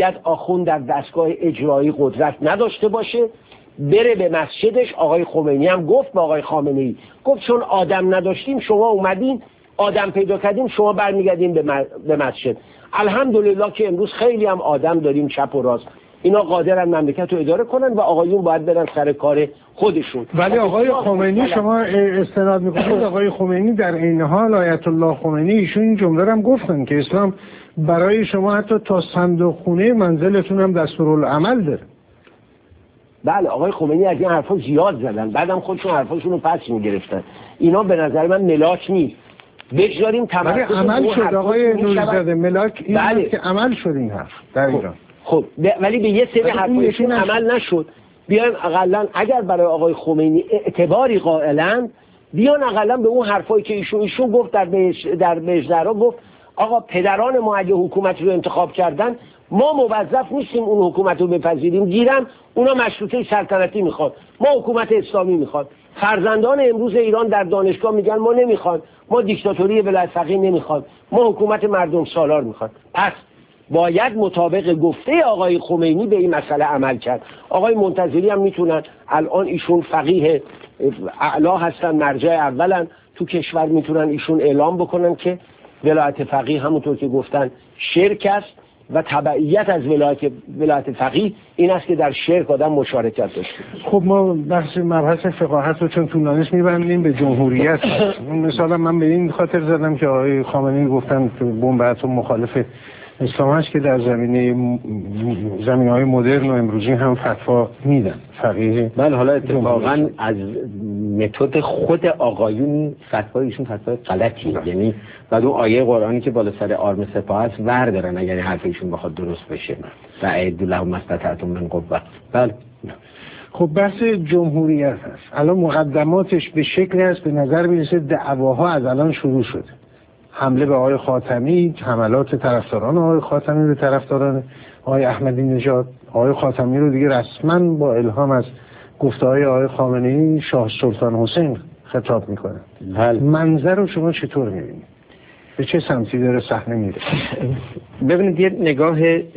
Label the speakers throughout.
Speaker 1: باید آخوند در دستگاه اجرایی قدرت نداشته باشه، بره به مسجدش. آقای خمینی هم گفت به آقای خامنه‌ای، گفت چون آدم نداشتیم شما اومدین آدم پیدا کردیم، شما برمیگردین به مسجد. الحمدلله که امروز خیلی هم آدم داریم چپ و راست، اینا قادرن مملکت رو اداره کنن و آقایون باید برن سر کار خودشون.
Speaker 2: ولی آقای خمینی شما استناد میکنید آقای خمینی در این حال آیت الله خمینی ایشون این جمله هم گفتن که اسلام برای شما حتی تا صندوق خونه منزلتون هم دستورالعمل داره.
Speaker 1: بله آقای خمینی از این حرفا زیاد زدن، بعدم خودشون حرفاشون رو پس میگرفتن. اینا به نظر من ملاک نیست، بگذاریم تمرکز
Speaker 2: عمل شد آقای نوری‌زاده. ملاک این
Speaker 1: بله.
Speaker 2: که عمل شد این حرف در ایران.
Speaker 1: خب ولی به یه سری حرفایشون عمل نشد. بیایم اقلا اگر برای آقای خمینی اعتباری قائلند، بیان اقلا به اون حرفایی که ایشون گفت در بهشترا گفت آقا پدران ما اگه حکومت رو انتخاب کردن ما موظف نیستیم اون حکومت رو بپذیریم، گیرم اونا مشروطه سلطنتی میخواد، ما حکومت اسلامی میخواد. فرزندان امروز ایران در دانشگاه میگن ما نمیخواد، ما دیکتاتوری ولایت فقیه نمیخواد، ما حکومت مردم سالار میخواد. پس باید مطابق گفته آقای خمینی به این مسئله عمل کرد. آقای منتظری هم میتونن، الان ایشون فقیه اعلا هستن، مرجع اولن تو کشور، میتونن ایشون اعلام بکنن که ولایت فقیه همونطور که گفتن شرک است و تبعیت از ولایت فقیه این است که در شرک آدم مشارکت داشته.
Speaker 2: خب ما بحث مبحث فقاهت رو چون طولانیش میبندیم به جمهوریت. مثلا من به این خاطر زدم که آقای خامنه‌ای گفتن که بمب اتم مخالف اسلام هست که در زمینه‌های مدرن و امروزی هم فتوا میدن فقیه.
Speaker 3: بله حالا اتفاقا از متد خود آقایون فتوایشون فتوای غلطی، یعنی بعد اون آیه قرآنی که بالا سر آرم سپاه است ور دارن اگر حرفشون بخواد درست بشه و اعدوا لهم استطعتم من قوة. بله
Speaker 2: خب بحث جمهوریت هست، الان مقدماتش به شکلی هست به نظر میرسه دعواها از الان شروع شده. حمله به آقای خاتمی، حملات طرفداران آقای خاتمی به طرفداران آقای احمدی نژاد. آقای خاتمی رو دیگه رسما با الهام از گفته‌های آقای خامنه‌ای شاه سلطان حسین خطاب میکنه. منظر رو شما چطور میبینید؟ به چه سمتی داره صحنه میره؟
Speaker 3: ببینید یه نگاه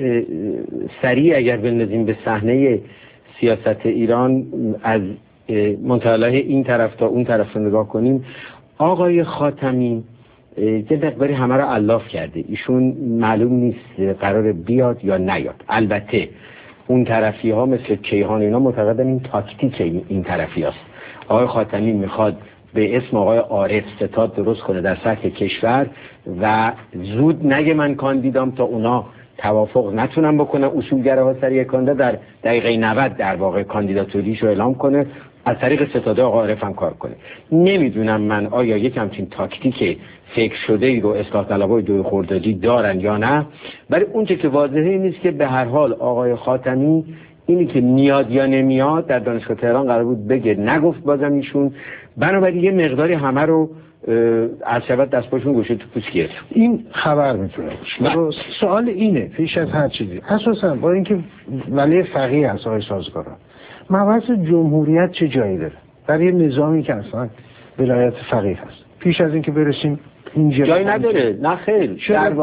Speaker 3: سریع اگر بندازیم به صحنه سیاست ایران از منطلق این طرف تا اون طرف نگاه کنیم، آقای خاتمی یه مقداری همه رو علاف کرده. ایشون معلوم نیست قرار بیاد یا نیاد. البته اون طرفی ها مثل کیهان اینا معتقدن این تاکتیک این طرفی هاست. آقای خاتمی میخواد به اسم آقای عارف ستاد درست کنه در سطح کشور و زود نگه من کاندیدام تا اونا توافق نتونن بکنن، اصولگره ها سر یک کاندید در دقیقه 90 در واقع کاندیداتوریش رو اعلام کنه، از طریق ستاده آقا عارف هم کار کنه. نمیدونم من آیا یک همچین تاکتیک فکر شده ای رو اصلاح طلبای دوی خردادی دارن یا نه، ولی اونچه که واضحه این نیست که به هر حال آقای خاتمی اینی که میاد یا نمیاد در دانشگاه تهران قرار بود بگه، نگفت بازم ایشون، بنابراین یه مقداری همه رو از شبت دستپاشون گوشه تو پوست گرفت.
Speaker 2: این خبر میتونه باشه. سوال اینه پیش از هر چیزی، اساسا با اینکه ولی فقیه هست آقای سازگاران، مبحث جمهوریت چه جایی داره در یه نظامی که اصلا ولایت فقیه هست؟ پیش از اینکه برسیم اینجا
Speaker 3: جایی نداره. نه خیر،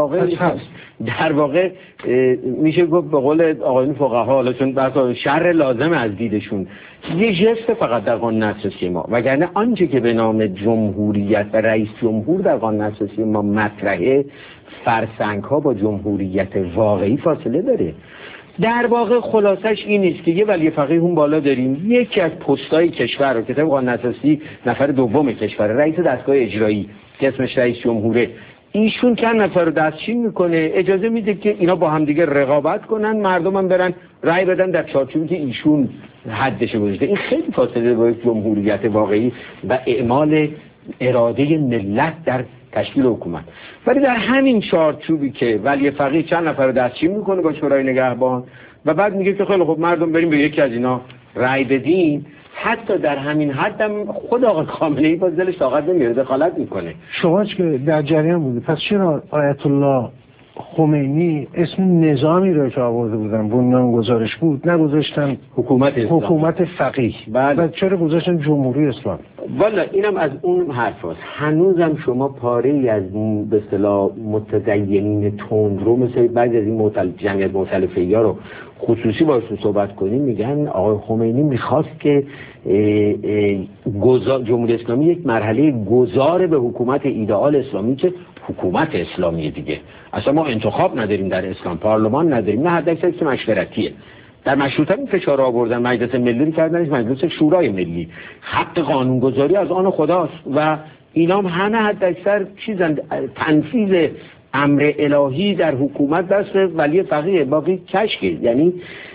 Speaker 3: در واقع میشه گفت به قول آقایون فقها، حالا چون بحث شر لازم از دیدشون یه جست فقط در قانون اساسی ما، وگرنه آنچه که به نام جمهوریت و رئیس جمهور در قانون اساسی ما مطرحه، فرسنگ ها با جمهوریت واقعی فاصله داره. در واقع خلاصش این است که یه ولی فقیه اون بالا داریم، یکی از پستای کشور رو که طبق قانون اساسی نفر دوم کشور، رئیس دستگاه اجرایی که اسمش رئیس جمهوره، ایشون چند نفر رو دستچین میکنه، اجازه میده که اینا با هم دیگه رقابت کنن، مردم هم برن رأی بدن در چارچوبی که ایشون حدش گذاشته. این خیلی فاصله با جمهوریت واقعی و اعمال اراده ملت در تشکیل حکومت. ولی در همین چارچوبی که ولی فقیه چند نفر رو دستچین میکنه با شورای نگهبان و بعد میگه که خیلی خب مردم بریم به یکی از اینا رأی بدین، حتی در همین حدم خود آقای خامنه‌ای باز دلش طاقت نمیاره، دخالت میکنه.
Speaker 2: شما که در جریان بودی، پس چرا آیت الله خمینی اسم نظامی رو که آورده بودن بنیانگذارش بود نگذاشتن حکومت فقیه. و چرا گذاشتن جمهوری اسلامی؟
Speaker 3: والا اینم از اون حرف هست. هنوزم شما پاره ای از به اصطلاح متدینین تندرو مثل بعضی از این جمعیت مؤتلفه ها رو خصوصی باشون صحبت کنیم، میگن آقای خمینی میخواست که جمهوری اسلامی یک مرحله گذار به حکومت ایدئال اسلامی که حکومت اسلامی دیگه. اصلا ما انتخاب نداریم در اسلام، پارلمان نداریم، نه حداکثر که مشورتیه. در مشروطه این فشار آوردن، مجلس ملی رو کردنش مجلس شورای ملی، حق قانونگذاری از آن خداست و اینا همه حداکثر چیزن، تنفیذ امر الهی در حکومت دست ولی فقیه، باقی کشکی. یعنی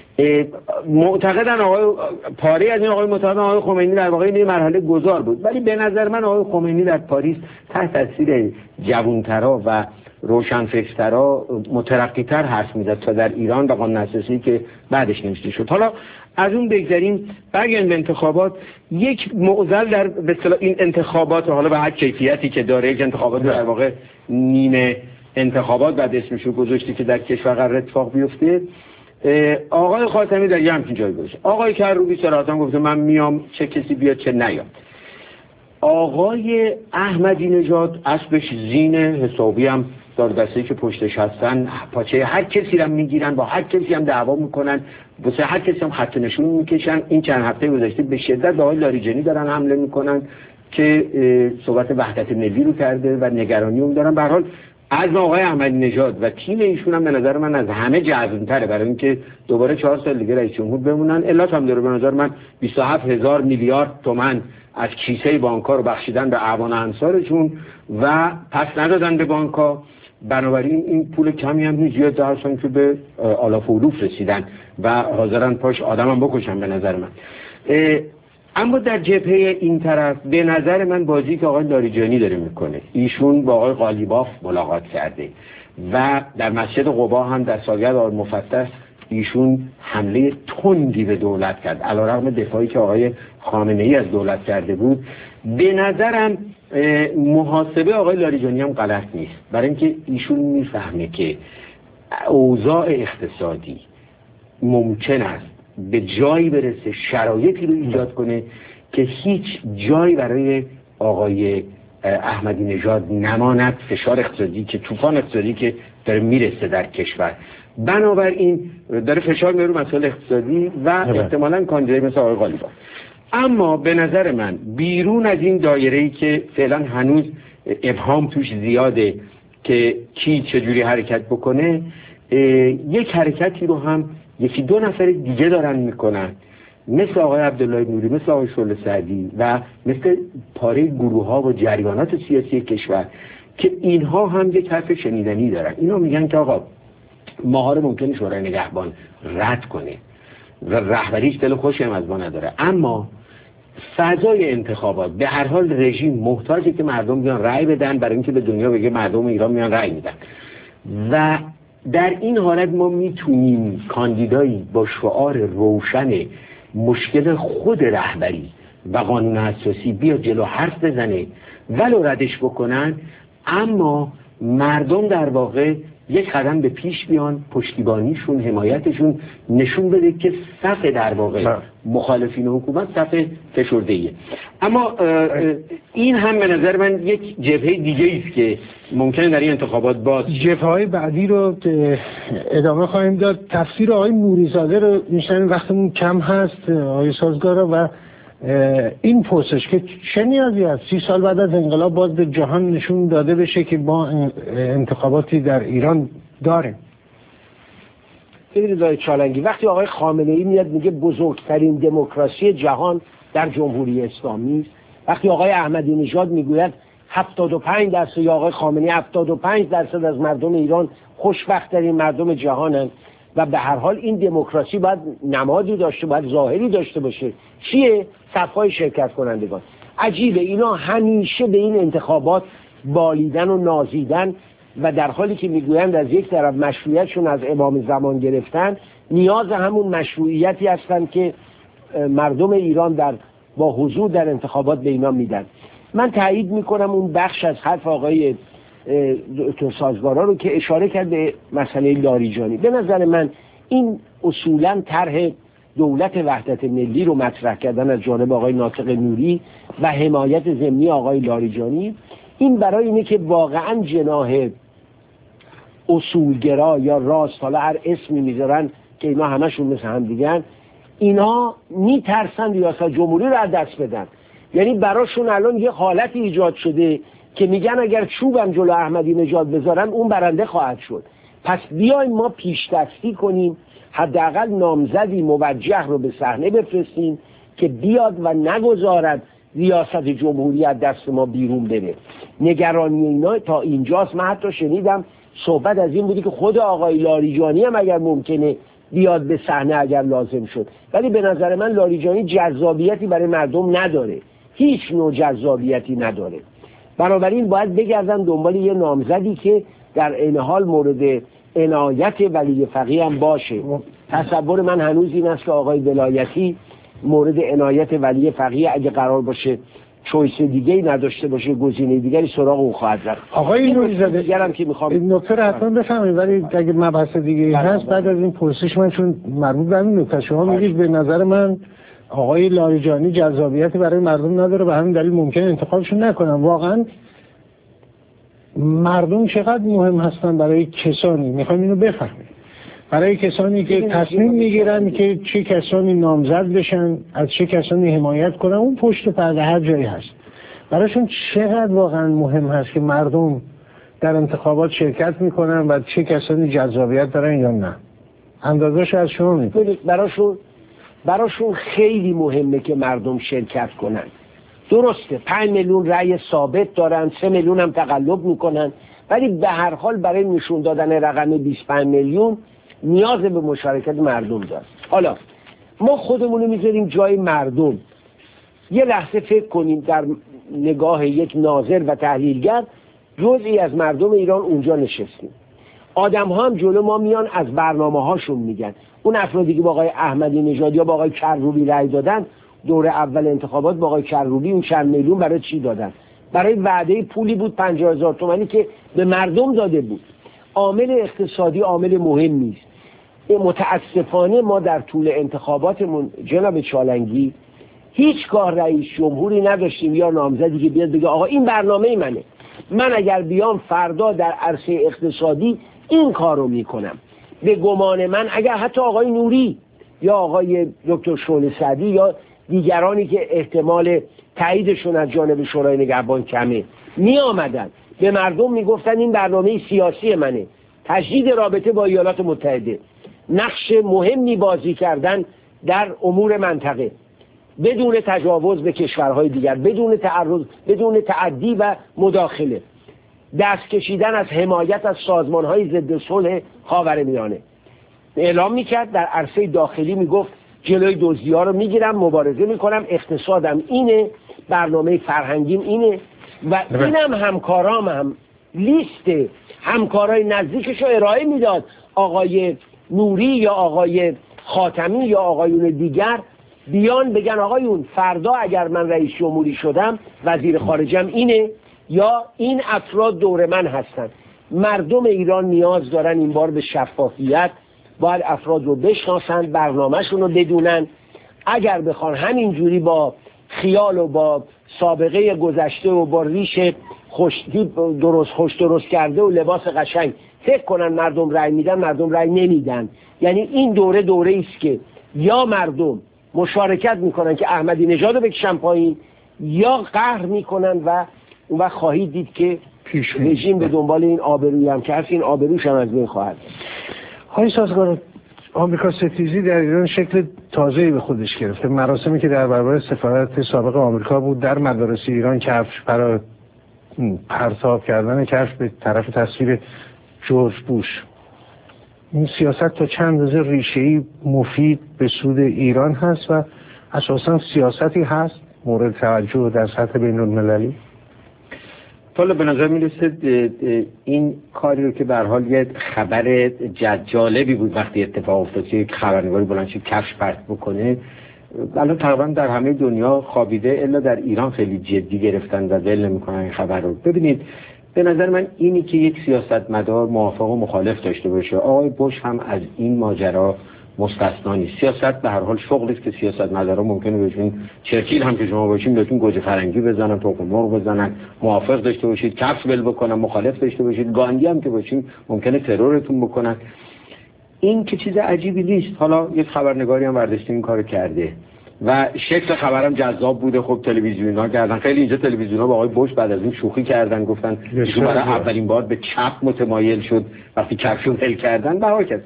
Speaker 3: معتقدن پاره از این آقای معتقدن آقای خمینی در واقع این مرحله گذار بود، ولی به نظر من آقای خمینی در پاریس تحت تاثیر جوانترا و روشنفکرترا مترقی‌تر حرف میزد تا در ایران و قانون اساسی که بعدش نوشته شد. حالا از اون بگذریم، برگردیم به انتخابات. یک معضل در به اصطلاح این انتخابات، حالا به هر کیفیتی که داره، یک انتخابات در واقع نیمه انتخابات بعد اسمشو گذاشتی که در کشور قرار اتفاق بیفته، آقای خاتمی در یه همچین جایی گذاشت. آقای کروبی صراحتاً گفته من میام چه کسی بیاد چه نیاد. آقای احمدی نژاد اسبش زینه، حسابی هم دار دسته‌ای که پشتش هستن پاچه هر کسی رو میگیرن، با هر کسی هم دعوا میکنن، واسه هر کسی هم خط نشون میکشن. این چند هفته گذشته به شدت به آقای لاریجانی دارن حمله میکنن که صحبت وحدت ملی رو کرده و نگرانی اون دارن. به هر حال عزم آقای احمدی نژاد و تیم ایشون هم به نظر من از همه جذاب‌تره برای اینکه دوباره 4 سال دیگه رئیس جمهور بمونن. علت هم داره به نظر من 27,000 میلیارد تومان از کیسه بانک‌ها رو بخشیدن به اعوان انصارشون و پس ندادن به بانک‌ها. بنابراین این پول کمی هم نیست، زیاد هستن که به آلاف و علوف رسیدن و حاضرن پاش آدمم بکشن به نظر من. اما در جبهه این طرف به نظر من بازی که آقای لاریجانی داره میکنه، ایشون با آقای قالیباف ملاقات کرده و در مسجد قبا هم در سالگرد آقای مفتح ایشون حمله تندی به دولت کرد علیرغم دفاعی که آقای خامنه‌ای از دولت کرده بود. به نظرم محاسبه آقای لاریجانی هم غلط نیست، برای اینکه ایشون میفهمه که اوضاع اقتصادی ممکن است به جایی برسه، شرایطی رو ایجاد کنه که هیچ جایی برای آقای احمدی نژاد نماند، فشار اقتصادی که طوفان اقتصادی که داره میرسه در کشور. بنابراین داره فشار میاره رو مسائل اقتصادی و احتمالاً کاندیدای مثل آقای قالیباف. اما به نظر من بیرون از این دایره‌ای که فعلا هنوز ابهام توش زیاده که کی چجوری حرکت بکنه، یک حرکتی رو هم یکی دو نفر دیگه دارن میکنن، مثل آقای عبدالله نوری، مثل آقای شعله سعدی و مثل پاره گروه‌ها و جریانات سیاسی کشور که اینها هم یک حرف شنیدنی دارن. اینا میگن که آقا ماها رو ممکنه شورای نگهبان رد کنه و رهبریش دل خوشی هم از ما نداره، اما فضای انتخابات به هر حال رژیم محتاجه که مردم بیان رأی بدن برای اینکه به دنیا بگه مردم ایران میان رأی میدن و در این حالت ما میتونیم کاندیدایی با شعار روشن مشکل خود رهبری و قانون اساسی بیا جلو حرف بزنه ولو ردش بکنن، اما مردم در واقع یک قدم به پیش بیان، پشتیبانیشون، حمایتشون نشون بده که صف در واقع مخالفین حکومت صف فشرده‌ایه. اما این هم به نظر من یک جبهه دیگه است که ممکنه در این انتخابات باز
Speaker 2: جبهه‌های بعدی رو ادامه خواهیم داد. تفسیر آقای نوری‌زاده رو میشنیم، وقتمون کم هست آقای سازگارا، و این پرسش که چه نیازی هست 30 سال بعد از انقلاب باز به جهان نشون داده بشه که ما انتخاباتی در ایران داریم.
Speaker 1: ببینید آقای چالنگی، وقتی آقای خامنه‌ای میاد میگه بزرگترین دموکراسی جهان در جمهوری اسلامی است، وقتی آقای احمدی نژاد میگوید 75% یا آقای خامنه‌ای 75% از مردم ایران خوشبخت‌ترین مردم جهانند و به هر حال این دموکراسی باید نمادی داشته، باید ظاهری داشته باشه. چیه؟ صف‌های شرکت کنندگان. عجیبه اینا همیشه به این انتخابات بالیدن و نازیدن و در حالی که میگویند از یک طرف مشروعیتشون از امام زمان گرفتن، نیاز همون مشروعیتی هستن که مردم ایران با حضور در انتخابات به اینا میدن. من تایید میکنم اون بخش از حرف آقای دکتر سازگارا رو که اشاره کرد به مسئله لاریجانی. به نظر من این اصولا طرح دولت وحدت ملی رو مطرح کردن از جانب آقای ناطق نوری و حمایت ضمنی آقای لاریجانی، این برای اینه که واقعا جناح اصولگرا یا راست، حالا هر اسمی میذارن که اینا همشون مثل هم دیگن، اینا میترسن ریاست جمهوری رو از دست بدن. یعنی براشون الان یه حالتی ایجاد شده که میگن اگر چوبم جلو احمدی نژاد بذارن اون برنده خواهد شد. پس بیایم ما پیش دستی کنیم، حداقل نامزدی موجه رو به صحنه بفرستیم که بیاد و نگذارد ریاست جمهوری از دست ما بیرون بره. نگرانی اینا تا اینجاست. من حتی شنیدم صحبت از این بودی که خود آقای لاریجانی هم اگر ممکنه بیاد به صحنه اگر لازم شد، ولی به نظر من لاریجانی جذابیتی برای مردم نداره، هیچ نوع جذابیتی نداره. بنابراین باید بگردن دنبال یه نامزدی که در این حال مورد عنایت ولی فقیه هم باشه. تصور من هنوز این است که آقای ولایتی مورد عنایت ولی فقیه اگه قرار باشه چویس دیگه‌ای نداشته باشه، گزینه دیگری سراغ اون خواهد رفت.
Speaker 2: آقای نوری‌زاده
Speaker 1: دیگرم که میخوام
Speaker 2: این نکته رو حتما بفهمید، ولی اگه مبحث دیگه هست بعد از این پرسش من، چون مربوط به این نکته شما میگید به نظر من آقای لاریجانی جذابیتی برای مردم نداره، به همین دلیل ممکنه انتخابشون نکنن. واقعا مردم چقدر مهم هستن برای کسانی، میخوام اینو بفهمید، برای کسانی که تصمیم میگیرن که چه کسانی نامزد بشن، از چه کسانی حمایت کنن، اون پشت پرده هر جایی هست، براشون چقدر واقعا مهم هست که مردم در انتخابات شرکت میکنن و چه کسانی جذابیت دارن یا نه. اندازه‌اش از شما میگید.
Speaker 1: براشون خیلی مهمه که مردم شرکت کنن. درسته 5 میلیون رأی ثابت دارن، 3 میلیون هم تقلب میکنن، ولی به هر حال برای نشون دادن رقم 25 میلیون نیاز به مشارکت مردم داره. حالا ما خودمون رو میذاریم جای مردم، یه لحظه فکر کنیم در نگاه یک ناظر و تحلیلگر، جزئی از مردم ایران اونجا نشستیم. آدم ها هم جلو ما میان از برنامه هاشون میگن. اون افرادی که با آقای احمدی نژاد یا با آقای کروبی رأی دادن دور اول انتخابات، با آقای کروبی اون چند میلیون برای چی دادن؟ برای وعده پولی بود 50,000 تومانی که به مردم داده بود. عامل اقتصادی عامل مهمی است. متاسفانه ما در طول انتخاباتمون جناب چالنگی هیچگاه رئیس جمهوری نداشتیم یا نامزدی که بیاد بگه آقا این برنامه منه، من اگر بیام فردا در عرصه اقتصادی این کارو میکنم. به گمان من اگر حتی آقای نوری یا آقای دکتر شعله سعدی یا دیگرانی که احتمال تاییدشون از جانب شورای نگهبان کمه می آمدن به مردم میگفتن این برنامه سیاسی منه، تجدید رابطه با ایالات متحده، نقش مهمی بازی کردن در امور منطقه بدون تجاوز به کشورهای دیگر، بدون تعرض، بدون تعدی و مداخله، دست کشیدن از حمایت از سازمانهای ضد صلح خاورمیانه، اعلام میکرد در عرصه داخلی میگفت جلوی دزدی‌ها رو میگیرم، مبارزه میکنم، اقتصادم اینه، برنامه فرهنگیم اینه و اینم همکارام هم لیست همکارای نزدیکش رو ارائه میداد. آقای نوری یا آقای خاتمی یا آقایون دیگر بیان بگن آقایون فردا اگر من رئیس جمهوری شدم وزیر خارجم اینه یا این افراد دور من هستن. مردم ایران نیاز دارن این بار به شفافیت، باید افراد رو بشناسن، برنامه‌شون رو بدونن. اگر بخوان همینجوری با خیال و با سابقه گذشته و با ریش خوش درست کرده و لباس قشنگ فکر کنن مردم رأی میدن، مردم رأی نمیدن. یعنی این دوره است که یا مردم مشارکت میکنن که احمدی نژاد رو بکشن پایین یا قهر میکنن و خواهید دید که رژیم به دنبال این آبرویی هم که هست، این آبروش هم از بین خواهد.
Speaker 2: های سازگار آمریکا ستیزی در ایران شکل تازه‌ای به خودش گرفته. مراسمی که در برابر سفارت سابق آمریکا بود در مدارس ایران کفش برای پرتاب کردن کفش به طرف تصویر جورج بوش. این سیاست تا چند اندازه ریشه‌ای مفید به سود ایران هست و اساساً سیاستی هست مورد توجه در سطح بین‌المللی؟
Speaker 3: حالا به نظر میرسه این کاری رو که به هر حال یه خبر جالبی بود وقتی اتفاق افتاد که یک خبرنگاری بلند شد کفش پرت بکنه، الان تقریبا در همه دنیا خوابیده، الا در ایران خیلی جدی گرفتن و ول نمی‌کنن این خبر رو. ببینید به نظر من اینی که یک سیاستمدار موافق و مخالف داشته باشه، آقای بوش هم از این ماجرا مستثنا نیست. سیاست به هر حال شغلی است که سیاستمدارا ممکنه بهشون، چرچیل هم که شما باشین بهتون گوجه فرنگی بزنن، تخم مرغ بزنن، موافق داشته باشید کفش بل بکنن، مخالف داشته باشید، گاندی هم که باشین ممکنه ترورتون بکنن. این که چیز عجیبی نیست. حالا یک خبرنگاری هم برداشته این کارو کرده و شکل خبرم جذاب بوده. خب تلویزیون‌ها کردن، خیلی اینجا تلویزیون‌ها با آقای بوش بعد از این شوخی کردن، گفتن ایشون برای اولین بار به چپ متمایل شد وقتی کفشو ول کردن بها کرد.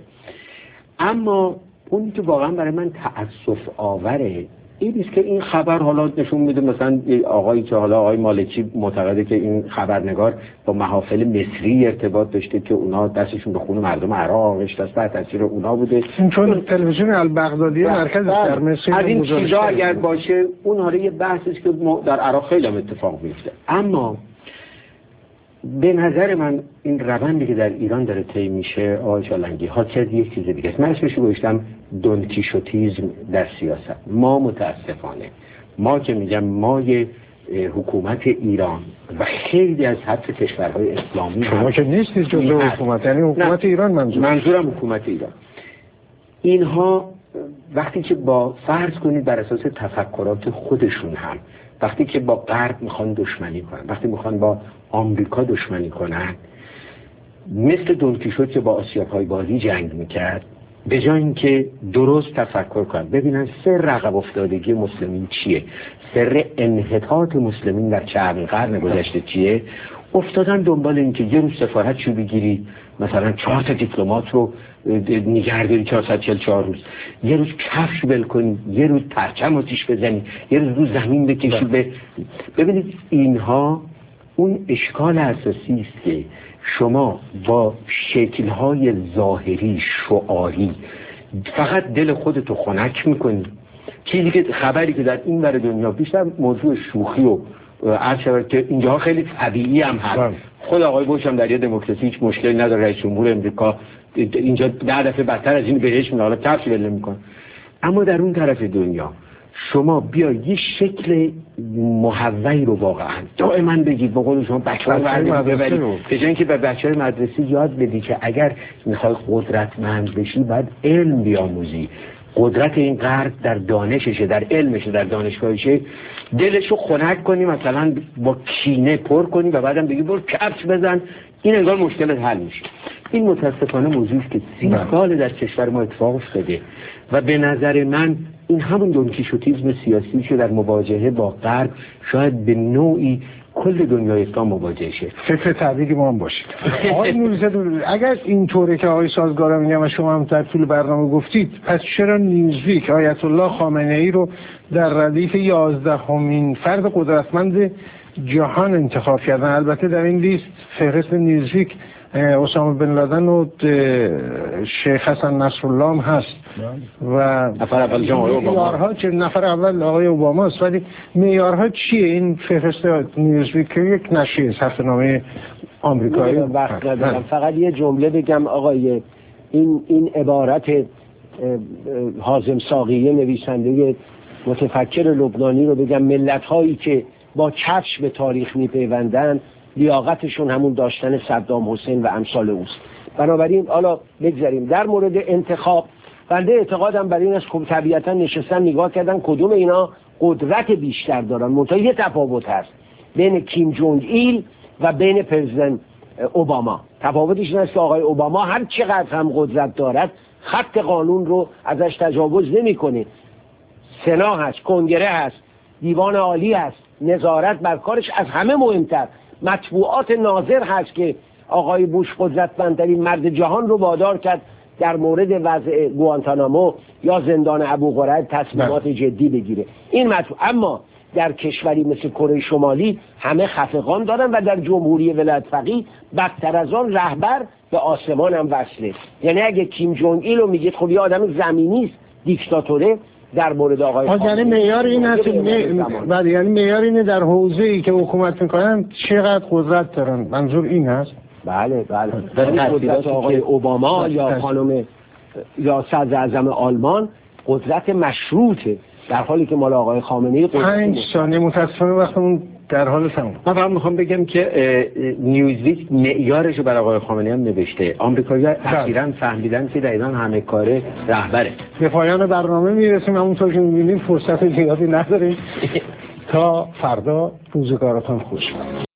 Speaker 3: اما اون که واقعا برای من تأسف آوره این است که این خبر حالا نشون میده مثلا آقایی که حالا آقای مالکی معتقده که این خبرنگار با محافل مصری ارتباط داشته که اونا دستشون به خون مردم عراق دست تحت تاثیر اونا بوده،
Speaker 2: چون تلویزیون البغدادی مرکز در مصر
Speaker 3: از این چیزا اگر باشه اون حالا یه بحثی است که در عراق خیلی هم اتفاق میفته. اما به نظر من این روندی که در ایران داره طی میشه آقای چالنگی حاکی از یک چیز دیگه است. من اسمش رو گذاشتم دونکیشوتیزم در سیاست. ما متاسفانه ما که میگم مای حکومت ایران و خیلی از حتی کشورهای اسلامی،
Speaker 2: شما که نیستید جزء حکومت، یعنی حکومت ایران
Speaker 3: منظورم حکومت ایران، اینها وقتی که با فرض کنید بر اساس تفکرات خودشون هم وقتی که با غرب میخوان دشمنی کنن، وقتی میخوان با آمریکا دشمنی کنن، مثل دونکیشوت که با آسیاپای بازی جنگ میکرد، به جای اینکه درست تفکر کنن ببینن سر عقب افتادگی مسلمین چیه، سر انحطاط مسلمین در چند قرن گذشته چیه، افتادن دنبال این که یه روز سفارت شو بگیری، مثلا 4 تا دیپلمات رو نگهداری 444 روز، یه روز کفش بل کنی، یه روز پرچم آتیش بزنی، یه روز زمین بکشی. ببینید اینها اون اشکال اساسی است که شما با شکل‌های ظاهری شعاری فقط دل خودتو خنک میکنی. چیزی که خبری که در این ور دنیا بیشتر موضوع شوخی و عرض شود که اینجا خیلی طبیعی هم هست. خود آقای بوش هم در یه دموکراسی هیچ مشکلی نداره، رئیس جمهور امریکا اینجا 10 دفعه بدتر از این بهش میاد، حالا کفش ول نمیکنه. اما در اون طرف دنیا شما بیا یه شکل محوی رو واقعا دائما بگید، به قول شما بچه‌ها رو ببرید، به جای اینکه به بچه‌های مدرسه یاد بدی که اگر میخوای قدرتمند بشی باید علم بیاموزی، قدرت این غرب در دانششه، در علمشه، در دانشگاهشه، دلشو خنک کنی، مثلا با کینه پر کنی و بعدم بگی برو کفش بزن، این انگار مشکلت حل میشه. این متاسفانه موضوعی که 30 سال در کشور ما اتفاق افتاده و به نظر من این همون دونکیشوتیزم سیاسی که در مواجهه با غرب شاید به نوعی کل دنیای اسلام مواجه شه.
Speaker 2: فکر تعبیری ما هم باشه. آقای نوری‌زاده اگر اینطوره که آقای سازگارا میگم و شما هم در طول برنامه گفتید، پس چرا نیوزویک آیت الله خامنه‌ای رو در ردیف 11مین فرد قدرتمند جهان انتخاب کردن؟ البته در این لیست فهرست نیوزویک اسامه بن لادن و شیخ حسن نصرالله هم هست و
Speaker 3: نفر اول جمهوری اوباما،
Speaker 2: چه نفر اول آقای اوباما است. ولی معیارها چیه این فهرست نیوزویک که یک نشریه هفته‌نامه آمریکایی؟
Speaker 1: وقت ندارم، فقط یه جمله بگم آقای این عبارت حازم ساقیه نویسنده متفکر لبنانی رو بگم، ملت هایی که با کفش به تاریخ میپیوندن لیاقتشون همون داشتن صدام حسین و امثال اوست. بنابراین حالا بگذاریم در مورد انتخاب، بنده اعتقادم بر این است که طبیعتا نشستن نگاه کردن کدوم اینا قدرت بیشتر دارن. منتها یه تفاوت هست بین کیم جونگ ایل و بین پرزیدنت اوباما. تفاوتش این است که آقای اوباما هر چقدر هم قدرت دارد خط قانون رو ازش تجاوز نمیکنه. سنا هست، کنگره هست، دیوان عالی هست، نظارت بر کارش از همه مهمتر مطبوعات ناظر هست که آقای بوش قدرتمندترین مرد جهان رو وادار کرد در مورد وضع گوانتانامو یا زندان ابو غرید تصمیمات جدی بگیره. این مطبوع. اما در کشوری مثل کره شمالی همه خفقان دارن و در جمهوری ولایت فقیه بدتر از آن رهبر به آسمان هم وصله. یعنی اگه کیم جونگ ایل رو میگید خب یه آدم زمینی است، دیکتاتوره، در مورد آقای
Speaker 2: یعنی معیار این هست بله، یعنی معیار اینه در حوزه‌ای که حکومت میکنن چقدر قدرت دارن، منظور این هست؟
Speaker 1: بله قدرت آقای اوباما یا خانم یا صدر اعظم آلمان قدرت مشروطه، در حالی که مال آقای خامنه‌ای
Speaker 2: 5 ثانیه متاسفانه وقتمون در حال تمام.
Speaker 3: من فقط میخوام بگم که نیوزویک معیارش رو برای آقای خامنه‌ای هم نوشته. آمریکایی‌ها اخیراً فهمیدن که در ایران همه کاره رهبره.
Speaker 2: به پایان برنامه میرسیم. همونطور که می‌بینید فرصت زیادی نداریم. تا فردا روزگارتان خوش.